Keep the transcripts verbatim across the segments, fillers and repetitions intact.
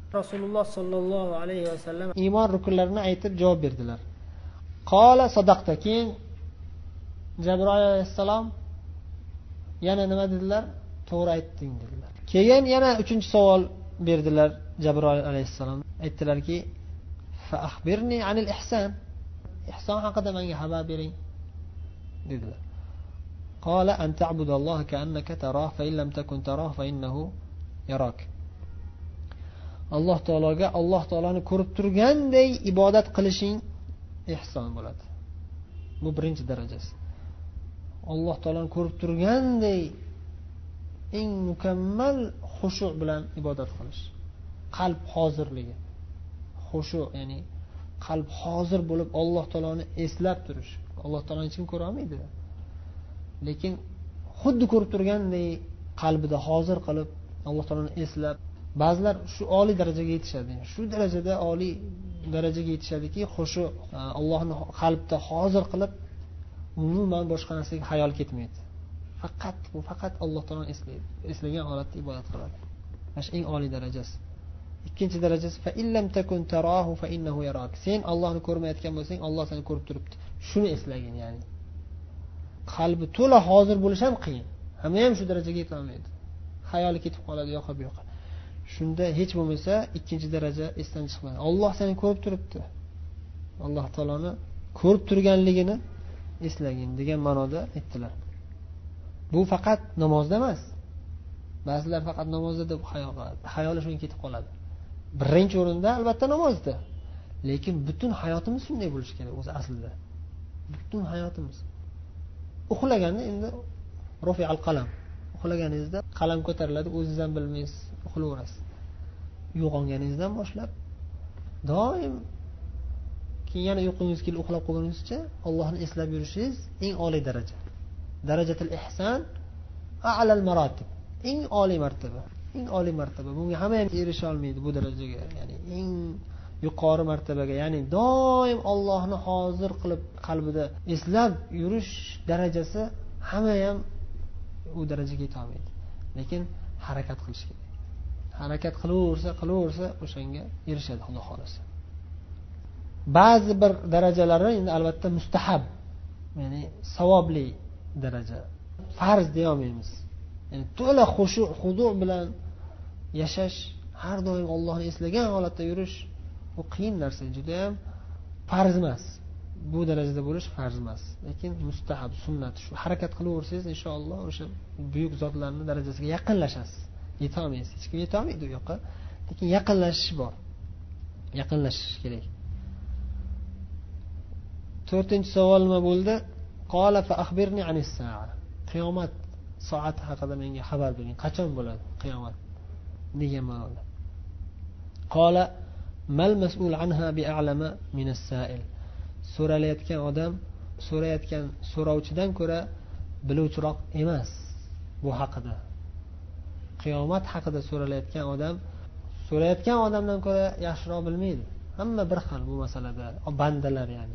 Rasululloh sollallohu alayhi vasallam iymon rukunlarini aytib javob berdilar. Qola sadaqta. Keyin Jabroil alayhissalom yana nima dedilar? To'g'ri aytding dedilar. Keyin yana uchinchi savol berdilar Jabroil alayhissalom. Aytdilarki, fa akhbirni anil ihson. Ihson haqida menga xabar bering dedilar. Qola an ta'budalloha ka'annaka tarahu fa in lam takun tarahu fa innahu yarak. Alloh taologa Alloh taoloni ko'rib turganday ibodat qilishing ihson bo'ladi. Bu birinchi darajasi. Alloh taoloni ko'rib turganday eng mukammal xushu' bilan ibodat qilish. Qalb hozirligi. Xushu', ya'ni qalb hozir bo'lib Alloh taoloni eslab turish. Alloh taoloni hech kim ko'ra olmaydi. Lekin xuddi ko'rib turganday qalbida hozir qilib Alloh taoloni eslab, ba'zilar shu oliy darajaga yetishadi. Shu darajada oliy darajaga yetishadiki, xushu' Allohni qalbda hozir qilib umuman boshqa narsaga xayol ketmaydi. Faqat bu faqat Alloh taoloni eslaydi. Eslagan holatda ibodat qiladi. Mana shu eng oliy darajasi. Ikkinchi darajasi fa illam takun tarahu fa innahu yarak. Sen Allohni ko'rmayotgan bo'lsang, Alloh seni ko'rib turibdi. Shuni eslagin, ya'ni. Qalbi to'la hozir bo'lish ham qiyin. Hamma ham shu darajaga yeta olmaydi. Xayoli ketib qoladi yo'q bu yoqqa. Shunda hech bo'lmasa ikkinchi daraja esdan chiqmaydi. Alloh seni ko'rib turibdi. Alloh taoloni ko'rib turganligini eslagin degan ma'noda aytdilar. Bu faqat namozda emas. Ba'zilar faqat namozda deb xayol qiladi. Xayoli shunga ketib qoladi. Birinchi o'rinda albatta namozda. Lekin butun hayotimiz shunday bo'lishi kerak o'zi aslida. Butun hayotimiz. Uxlaganda endi rufi al-qalam. Uxlaganingizda qalam ko'tariladi, o'zingiz ham bilmaysiz, uxlayverasiz. Uyg'onganingizdan boshlab doim keyin yana uyqungiz kelib uxlab qolguningizcha Allohni eslab yurishingiz eng oliy daraja. Darajatul ihson a'lal maratib. Eng oliy martaba. Eng oliy martaba. Bunga hamma ham erisha olmaydi bu darajaga. Ya'ni eng yuqori martabaga, ya'ni doim Allohni hozir qilib qalbida eslab yurish darajasi hamma ham u darajaga yeta olmaydi. Lekin harakat qilish kerak. Harakat qilaversa, qilaversa o'shanga erishadi Xudo xolasa. Ba'zi bir darajalari endi albatta mustahab, ya'ni savobli daraja. Farz deya olmaymiz. Ya'ni to'la xushu' xudu' bilan yashash, har doim Allohni eslagan holatda yurish bu qiyin narsa, juda ham farz emas. Bu darajada bo'lish farz emas, lekin mustahab, sunnat. Shu harakat qilaversangiz inshaalloh o'sha buyuk zotlarning darajasiga yaqinlashasiz. Yeta olmaysiz, hech kim yeta olmaydi u yoqqa, lekin yaqinlashish bor. Yaqinlashish kerak. To'rtinchi savol nima bo'ldi? Qala fa akhbirni anis sa'a. Qiyomat soati haqida menga xabar bering. Qachon bo'ladi qiyomat? Degan ma'noda. Qala mal mas'ul anha bi'alama min as-sa'il. So'ralayotgan odam so'rayotgan so'rovchidan ko'ra biluvchiroq emas bu haqida. Qiyomat haqida so'ralayotgan odam so'rayotgan odamdan ko'ra yaxshiroq bilmaydi. Hamma bir xil bu masalada, bandalar ya'ni.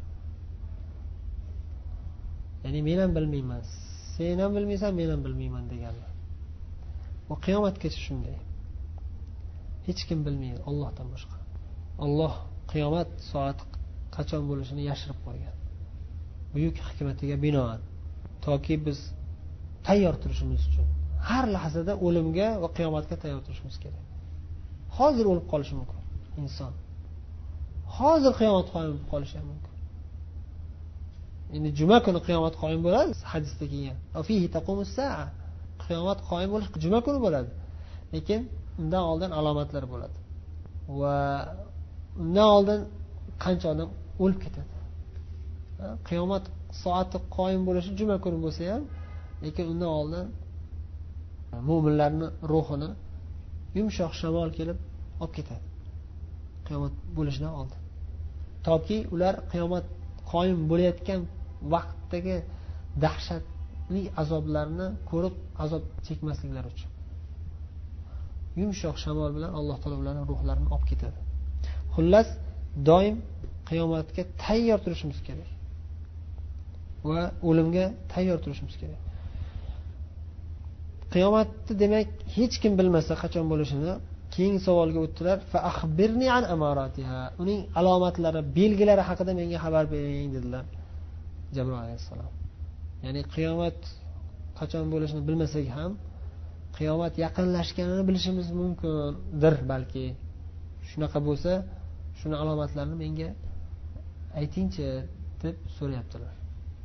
Ya'ni men ham bilmayman, sen ham bilmaysan, men ham bilmayman deganlar. Bu qiyomatgacha shunday. Hech kim bilmaydi Allohdan boshqa. Alloh qiyomat soati qachon bo'lishini yashirib qo'ygan. Buyuk hikmatiga binoan, toki biz tayyor turishimiz uchun har lahzada o'limga va qiyomatga tayyor turishimiz kerak. Hozir o'lib qolishi mumkin inson. Hozir qiyomat qoyim bo'lib qolishi mumkin. Endi juma kuni qiyomat qoyim bo'ladi, hadisda kelgan. Afihi taqumus sa'a. Qiyomat qoyim bo'lish juma kuni bo'ladi. Lekin undan oldin alomatlar bo'ladi. Va undan oldin qancha odam o'lib ketadi. Qiyomat soati qoyim bo'lishi juma kuni bo'lsa ham, lekin undan oldin mu'minlarning ruhini yumshoq shamol kelib olib ketadi. Qiyomat bo'lishidan oldin. Toki ular qiyomat qoyim bo'layotgan vaqtdagi dahshatli azoblarni ko'rib azob chekmasliklari uchun. Yumshoq shamol bilan Alloh taolo ularning ruhlarini olib ketadi. Xullas, doim qiyomatga tayyor turishimiz kerak. Va o'limga tayyor turishimiz kerak. Qiyomatni demak hech kim bilmasa qachon bo'lishini, keyingi savolga o'tdilar. Fa akhbirni an amaratiha. Uning alomatlari, belgilari haqida menga xabar bering dedilar Jabroil alayhissalom. Ya'ni qiyomat qachon bo'lishini bilmasak ham qiyomat yaqinlashganini bilishimiz mumkindir balki. Shunaqa bo'lsa, shuni alomatlarini menga aytingchi deb so'rayaptilar.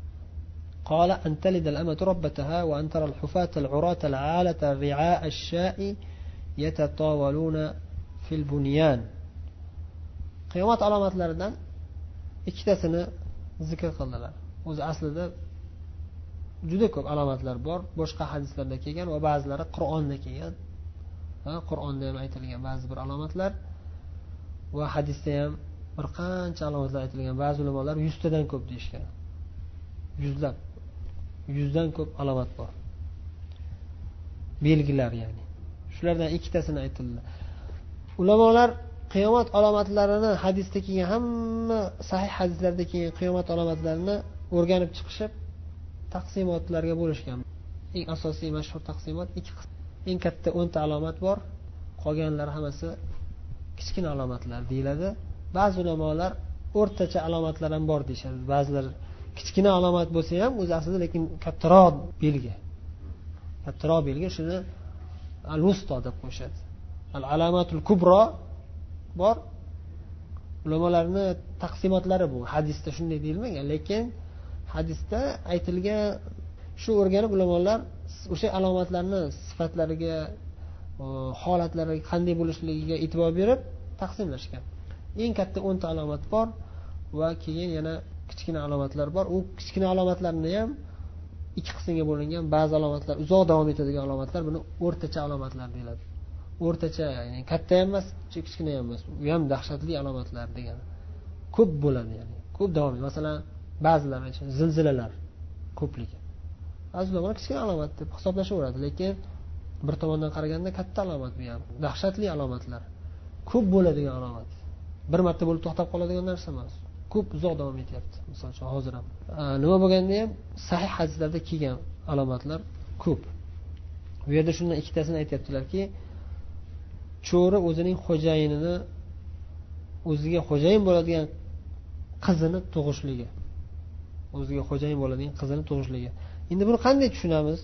قال أن تلد الأمة ربتها وأن ترى الحفاة العراة العالة رعاء الشاء يتطاولون في البنيان. qiyomat alomatlaridan ikkitasini zikr qildilar. O'zi aslida juda ko'p alomatlar bor, boshqa hadislarda kelgan va ba'zilari Qur'onda kelgan. Ha, Qur'onda ham aytilgan ba'zi bir alomatlar va hadisda ham bir qancha alomatlar aytilgan. Ba'zi ulamolar yuz tadan ko'p deyishgan. Yuzlab, yuzdan ko'p alomat bor. Belgilar ya'ni. Shulardan ikkitasini aytildi. Ulamolar qiyomat alomatlarini hadisda kelgan hamma sahih hadislarda kelgan qiyomat alomatlarini o'rganib chiqishib taqsimotlarga bo'lishgan. Eng asosiy mashhur taqsimot ikki qism. Eng katta o'n ta alomat bor, qolganlari hammasi kichkina alomatlar deyiladi. Ba'zi ulamolar o'rtacha alomatlar ham bor deyshadi. Ba'zilar kichkina alomat bo'lsa ham o'zi aslida lekin kattaroq belgi. Kattaroq belgi shuni al-wusta deb qo'yishadi. Al-alamatul kubro bor. Ulamolarning taqsimotlari bu. Hadisda shunday deyilmagan, lekin hadisda aytilgan shu o'rganib ulamolar o'sha alomatlarni sifatlariga, holatlariga qanday bo'lishligiga e'tibor berib taqsimlashgan. Eng katta o'n ta alomat bor va keyin yana kichkina alomatlar bor. U kichkina alomatlarni ham ikki qismga bo'lingan. Ba'zi alomatlar uzoq davom etadigan alomatlar, buni o'rtacha alomatlar deyiladi. O'rtacha, ya'ni katta ham emas, kichkina ham emas. U ham dahshatli alomatlar degani. Ko'p bo'ladi, ya'ni ko'p davom etadi. Masalan, ba'zilar uchun zilzilalar ko'pligi. Ba'zi ulamolar kichkina alomat deb hisoblashaveradi, lekin bir tomondan qaraganda katta alomat bu ham. Dahshatli alomatlar. Ko'p bo'ladigan alomat. Bir marta bo'lib to'xtab qoladigan narsa emas. Ko'p uzoq davom etyapti. Misol uchun hozir ham. Nima bo'lganda ham sahih hadislarda kelgan alomatlar ko'p. Bu yerda shundan ikkitasini aytibdilarki, cho'ri o'zining xo'jayinini, o'ziga xo'jayin bo'ladigan qizini tug'ishligi. O'ziga xo'jayin bo'ladigan qizini tug'ishligi. Endi buni qanday tushunamiz?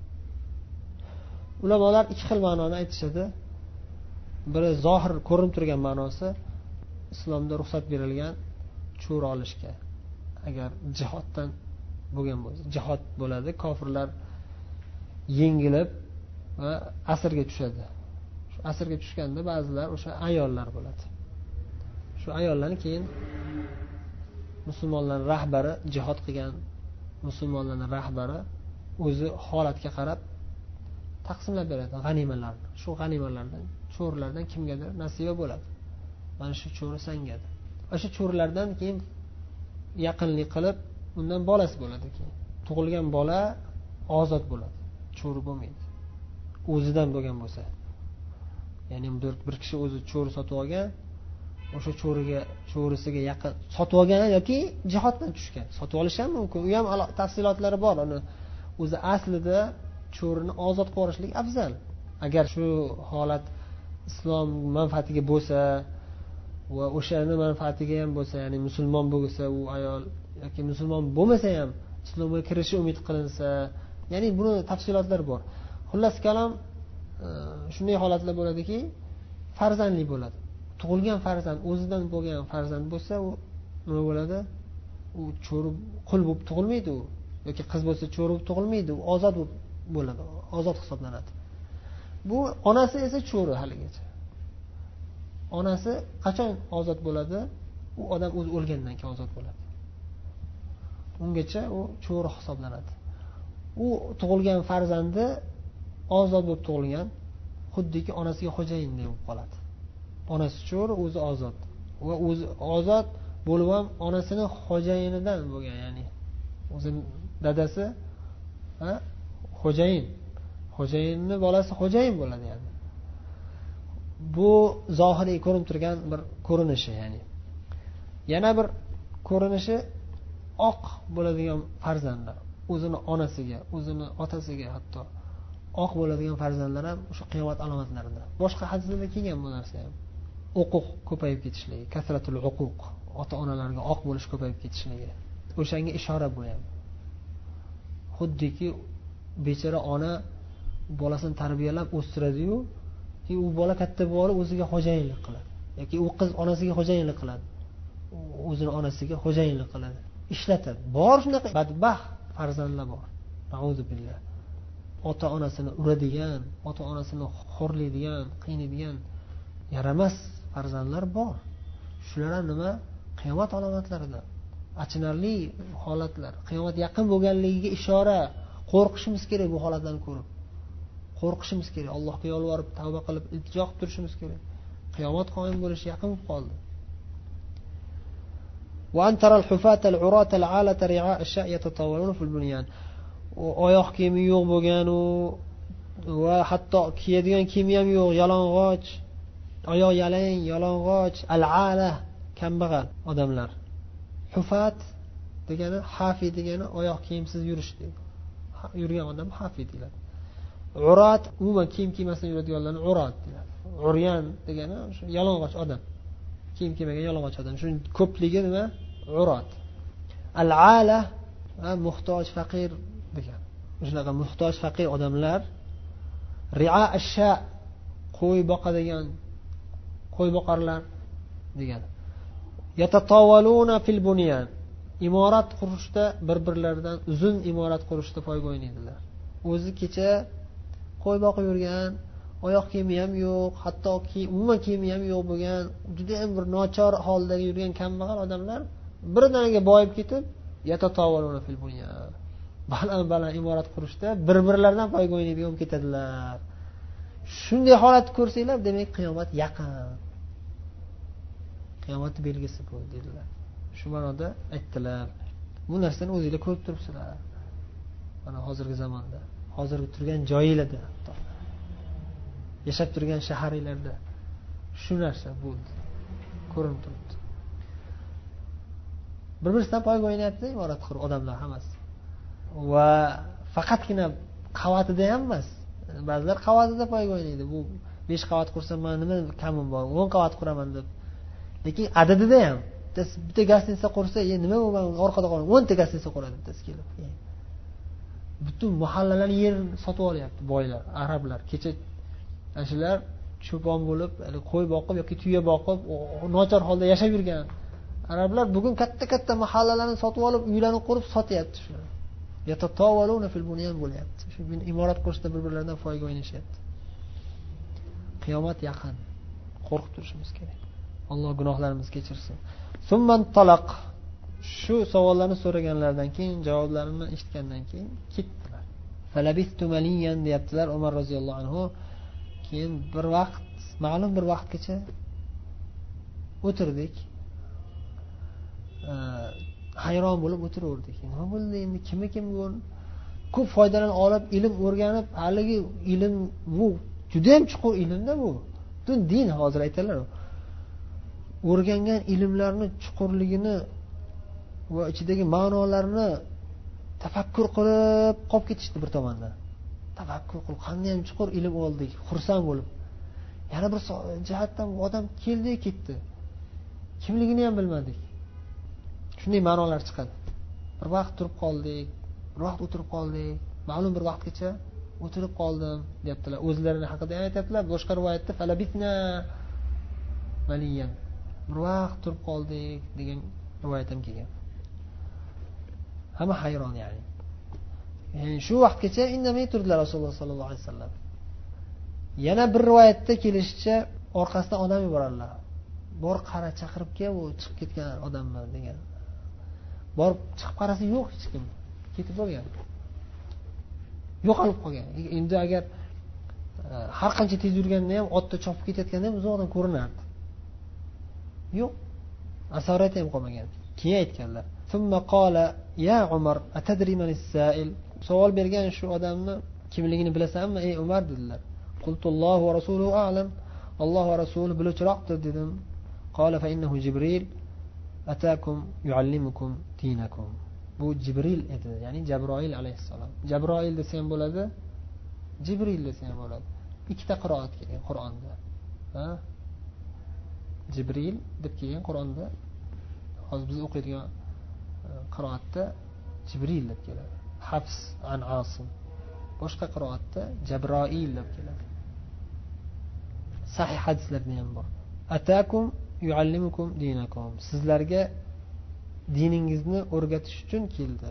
Ulamolar ikki xil ma'noni aytishadi. Biri zohir ko'rinib turgan ma'nosi, islomda ruxsat berilgan cho'ri olishga. Agar jihoddan bo'lgan bo'lsa, jihod bo'ladi, kofirlar yengilib va asirga tushadi. Shu asirga tushganda ba'zilar o'sha ayollar bo'ladi. Shu ayollarni keyin musulmonlarning rahbari, jihod qilgan musulmonlarning rahbari o'zi holatga qarab taqsimlab beradi g'animalarni. Shu g'animalardan, cho'rilardan kimgadir nasiba bo'ladi. Mana shu cho'ri sangadir. O'sha cho'rilardan keyin yaqinlik qilib, undan bolasi bo'ladi keyin. Tug'ilgan bola ozod bo'ladi. Cho'ri bo'lmaydi. O'zidan bo'lgan bo'lsa. Ya'ni bir kishi o'zi cho'ri sotib olgan, o'sha cho'riga, cho'risiga yaqin sotib olgan yoki jihoddan tushgan. Sotib olish ham mumkin. U ham tafsilotlari bor. Uni o'zi aslida cho'rini ozod qilib yuborishlik afzal. Agar shu holat islom manfaatiga bo'lsa va o'shani manfaatiga ham bo'lsa, ya'ni musulmon bo'lsa u ayol yoki musulmon bo'lmasa ham islomga kirishi umid qilinsa, ya'ni buni tafsilotlari bor. Xullas kalom shunday holatlar bo'ladiki, farzandli bo'ladi. Tug'ilgan farzand o'zidan bo'lgan farzand bo'lsa, u nima bo'ladi? U cho'ri qul bo'lib tug'ilmaydi u. Yoki qiz bo'lsa cho'ri bo'lib tug'ilmaydi, u ozod bo'ladi, ozod hisoblanadi. Bu onasi esa cho'ri haligacha. Onasi qachon ozod bo'ladi? U odam o'zi o'lgandan keyin ozod bo'ladi. Ungacha u cho'ri hisoblanadi. U tug'ilgan farzandi ozod bo'lib tug'ilgan, xuddiki onasiga xo'jayinday bo'lib qoladi. Onasi cho'ri, o'zi ozod. Va o'zi ozod bo'lib ham onasining xo'jayinidan bo'lgan, ya'ni o'zi dadasi ha xo'jayin. Xo'jayinning bolasi xo'jayin bo'ladi, ya'ni. Bu zohiriy ko'rinib turgan bir ko'rinishi, ya'ni. Yana bir ko'rinishi oq bo'ladigan farzandlar o'zini onasiga, o'zini otasiga hatto oq bo'ladigan farzandlar ham o'sha qiyomat alomatlaridan. Boshqa hadislarda kelgan bu narsa ham. Uquq ko'payib ketishligi, kasratul uquq, ota-onalarga oq bo'lish ko'payib ketishligi. O'shanga ishora bu ham. Xuddiki bechora ona bolasini tarbiyalab o'stiradi-yu, ki u bola katta bo'lib o'ziga xo'jayinlik qiladi yoki u qiz onasiga xo'jayinlik qiladi. O'zini onasiga xo'jayinlik qiladi. Ishlatadi. Bor shunaqa badbaxt farzandlar bor. Nauzu billah. Ota-onasini uradigan, ota-onasini xo'rlaydigan, qiynaydigan yaramas farzandlar bor. Shular nima? Qiyomat alomatlaridan. Achinarli holatlar, qiyomat yaqin bo'lganligiga ishora. Qo'rqishimiz kerak bu holatlarni ko'rib. Qo'rqishimiz kerak. Allohga yolvorib, tavba qilib, iltijo qilib turishimiz kerak. Qiyomat qoyim bo'lishi yaqin bo'lib qoldi. Wa antara al-hufata al-urata al-alata ri'a ash-sha' yatatawaluna fil bunyan. Oyoq kiyimi yo'q bo'lgan u va hatto kiyadigan kiyimi ham yo'q, yalang'och, oyoq yalang, yalang'och, al-ala, kambag'al odamlar. Hufat degani, hafi degani oyoq kiyimsiz yurish deydi. Yurgan odam hafi deyiladi. Urat umuman kiyim kiymasdan yuradiganlarni urat deyiladi. Uryan degani o'sha yalang'och odam. Kiyim kiymagan yalang'och odam. Shuning ko'pligi nima? Urat. Al-ala, muhtoj, faqir degan. Shunaqa muhtoj, faqir odamlar ri'a ash-sha, qo'y boqadigan qo'y boqarlar degan. Yatatawaluna fil bunyan. Imorat qurishda bir-birlaridan uzun imorat qurishda foyda o'ynaydilar. O'zi kecha qo'y boqib yurgan, oyoq kiyimi ham yo'q, hatto umuman kiyimi ham yo'q bo'lgan, juda ham bir nochor holda yurgan kambag'al odamlar birdaniga boyib ketib, yatatawaluna fil bunyan. Baland-baland imorat qurishda bir-birlaridan foyda o'ynaydigan bo'lib ketadilar. Shunday holat ko'rsanglar, demak qiyomat yaqin. Qiyomat belgisi bu dedilar. Shu ma'noda aytdilar. Bu narsani o'zingizlar ko'rib turibsizlar. Mana hozirgi zamonda, hozirgi turgan joyingizda, yashab turgan shaharingizda shu narsa bo'ldi. Ko'rinib turibdi. Bir-birisidan foyda o'ynayapti imorat qurib odamlar hammasi. Va faqatgina qavatida ham emas. Ba'zilar qavatida foyda o'ynaydi. Bu besh qavat qursam, men nima kamim bor? o'n qavat quraman deb. Lekin adadida ham bitta gastnitsa qursa, "Ye, nima bu, men orqada qolaman." o'n ta gastnitsa quradi bittasi kelib. Butun mahallalarni yer sotib olyapti boylar, arablar. Kecha ashular cho'pon bo'lib, qo'y boqib yoki tuya boqib, nochor holda yashab yurgan arablar bugun katta-katta mahallalarni sotib olib, uylarni qurib sotyapti shular. Yatatawaluna fil bunyan bo'lyapti. Shu imorat qurishda bir-birlaridan foyda o'ynashyapti. Qiyomat yaqin. Qo'rqib turishimiz kerak. Alloh gunohlarimizni kechirsin. Summan talaq. Shu savollarni so'raganlardan keyin, javoblarini eshitgandan keyin ketdilar. Falabistu maliyan deyaptilar Umar roziyallohu anhu. Keyin bir vaqt, ma'lum bir vaqtgacha o'tirdik. Hayron bo'lib o'tiraverdik. Nima bo'ldi endi? Kimi kim bu? Ko'p foydalarni olib, ilm o'rganib, haligi ilm bu juda ham chuqur ilmda bu. Butun din hozir aytadilar. O'rgangan ilmlarni chuqurligini va ichidagi ma'nolarni tafakkur qilib qolib ketishdi bir tomondan. Tafakkur qilib, qanday ham chuqur ilm oldik, xursand bo'lib. Yana bir jihatdan odam keldi, ketdi. Kimligini ham bilmadik. Shunday ma'nolar chiqadi. Bir vaqt turib qoldik, bir vaqt o'tirib qoldik, ma'lum bir vaqtgacha o'tirib qoldim, deyaptilar. O'zlarining haqida aytadilar. Boshqa rivoyatda falabitna maliyan. Bir vaqt turib qoldik degan rivoyat ham kelgan. Hamma hayron ya'ni. Yani shu vaqtgacha indamay turdilar Rasululloh sollallohu alayhi vasallam. Yana bir rivoyatda kelishicha orqasidan odam yuborarlar. Bor qara chaqirib kel, u chiqib ketgan odammi degan. Borib chiqib qarasa yo'q hech kim. Ketib bo'lgan. Yo'qolib qolgan. Endi agar har qancha tez yurganda ham, otda chopib ketayotganda ham uzoqdan ko'rinardi. Yo'q. Asorati ham qolmagan. Keyin aytganlar. Thumma qala ya Umar atadri man as-sa'il? Savol bergan shu odamni kimligini bilasanmi ey Umar dedilar. Qultu Alloh va rasuluhu a'lam. Alloh va rasuli biluvchiroqdir dedim. Qala fa innahu Jibril atakum yuallimukum dinakum. Bu Jibril edi, ya'ni Jabroil alayhissalom. Jabroil desa ham bo'ladi, Jibril desa ham bo'ladi. Ikkita qiroat kelgan Qur'onda. Ha? Jibril deb kelgan Qur'onda. Hozir biz o'qiydigan qiroatda Jibril deb keladi. Hafs an Asim. Boshqa qiroatda Jabroil deb keladi. Sahih hadislarda ham bor. Atakum yuallimukum dinakum. Sizlarga diningizni o'rgatish uchun keldi.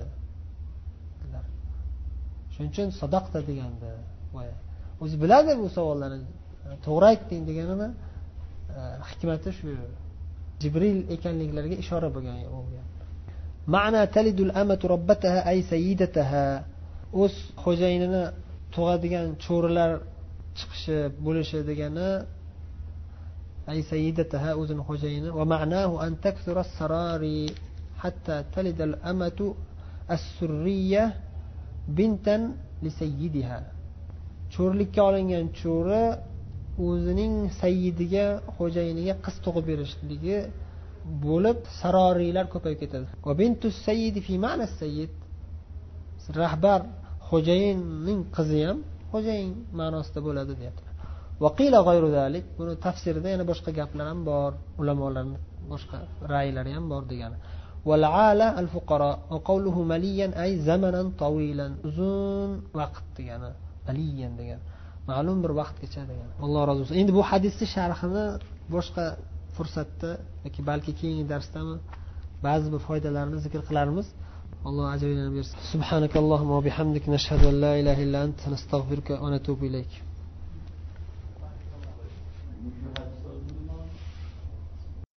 Shuning uchun sadaqta deganda, o'zi biladi bu savollarni, to'g'ri aytding deganini hikmati shu. Jibril ekanliklariga ishora bo'lgan o'g'il. Ma'na talidul amatu robbataha ay sayyidataha. O'z xo'jayinini tug'adigan cho'rilar chiqishi, bo'lishi degani ay sayyidataha, o'zining xo'jayini. Va ma'nahu an takthura as-sarari hatta talidal amatu as-surriyya bintan li sayyidiha. Cho'rlikka olingan cho'ri o'zining sayyidiga, xo'jayiniga qiz tug'ib berishligi bo'lib saroriylar ko'payib ketadi. Va bintus sayyidi fi ma'na sayyid, rahbar xo'jayinning qizi ham xo'jayin ma'nosida bo'ladi deyapti. Va qila g'ayru zalik, buni tafsirida yana boshqa gaplar ham bor, ulamolarning boshqa ra'ylari ham bor degani. Wal ala al fuqara va qawluhu maliyan ay zamanan tawilan, uzun vaqt degani, maliyan degani ma'lum bir vaqtgacha degani. Alloh rozi bo'lsin. Endi bu hadisning sharhini boshqa fursatda yoki balki keyingi darsdami ba'zi bir foydalarini zikr qilarmiz. Alloh ajrini bersin. Subhanakallohumma va bihamdika nashhadu an la ilaha illa anta nastag'firuka va natubu ilayk.